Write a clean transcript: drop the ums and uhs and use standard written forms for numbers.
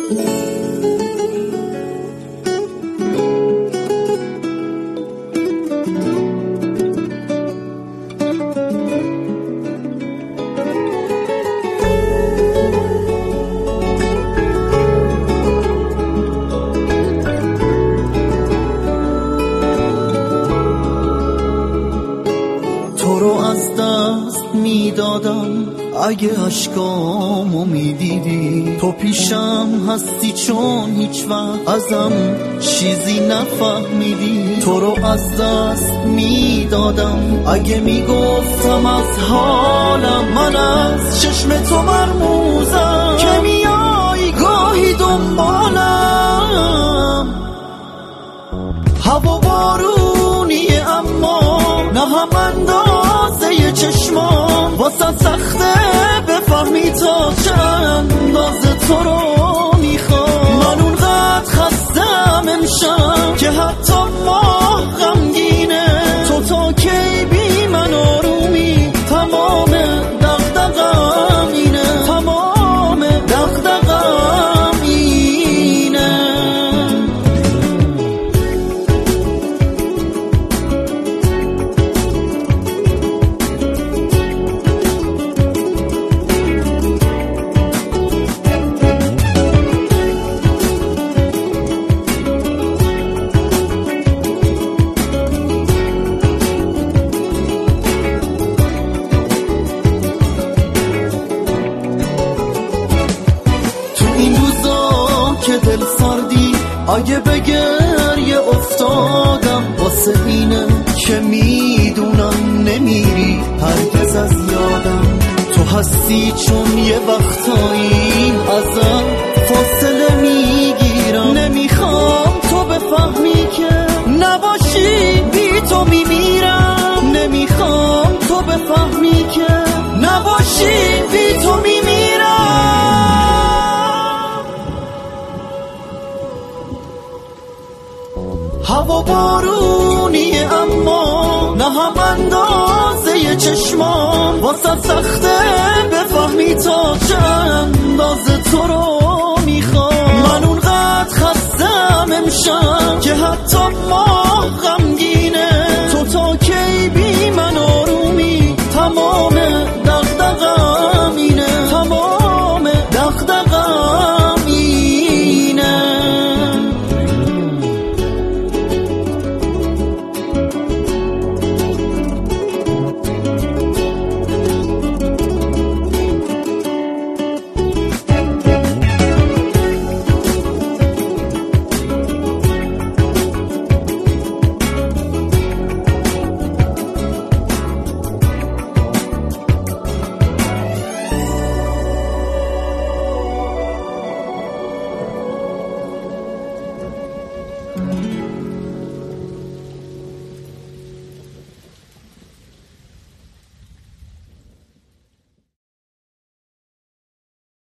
تو رو از دست میدادم اگه عشقامو میدیدی. تو پیشم هستی چون هیچ وقت ازم چیزی نفهمیدی. تو رو از دست میدادم اگه میگفتم از حالم. من از چشم تو مرموزم که میای گاهی دنبالم. هوا بارونیه اما نه هم اندازه چشمان. واسه سخته بفهمی تا چند اندازه تو رو میخوام. من اونقدر خستم امشب که حتی ماه غمگینه. تو تا کی بی من آرومی؟ تمام دغدغه‌م اینه، تمام دغدغه‌م اینه. که دل سردی اگه به گریه افتادم واسه اینه که میدونم نمیری هرگز از یادم. تو هستی چون یه وقتایی ازم فاصله میگیرم. نمیخوام تو بفهمی که نباشی بی تو میمیرم. نمیخوام تو بفهمی که نباشی بی تو میمیرم. هوا بارونیه اما نه هم اندازه چشمان. واسه سخته بفهمی تا چند اندازه تو رو میخوام. من اونقدر خستم امشب که حتی ما